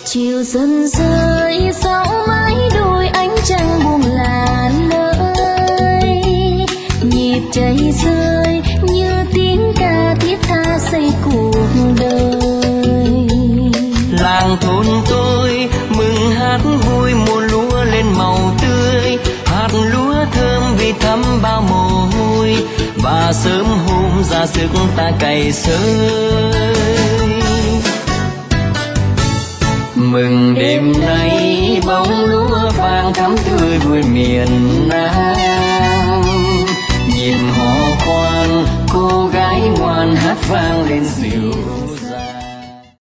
chiều dần rơi sau mái đôi ánh trăng buông làn lời, nhịp chạy rơi như tiếng ca thiết tha xây cuộc đời. Làng thôn tôi mừng hát vui mùa lúa lên màu tươi, hạt lúa thơm vì thấm bao mồ hôi và sớm hôm ra sức ta cày sới. Mừng đêm nay bông lúa vàng thắm tươi vui miền Nam, nhịp hò khoan cô gái ngoan hát vang lên dịu